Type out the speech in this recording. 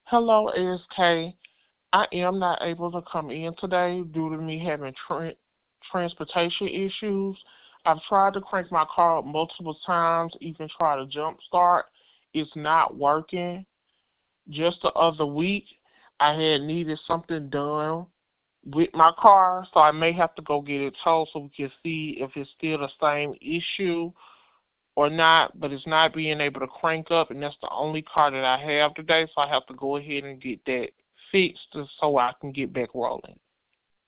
Hello, ASK. I am not able to come in today due to me having transportation issues. I've tried to crank my car up multiple times, even try to jump start. It's not working. Just the other week, I had needed something done with my car, so I may have to go get it towed so we can see if it's still the same issue or not, but it's not being able to crank up, and that's the only car that I have today, so I have to go ahead and get that fixed so I can get back rolling.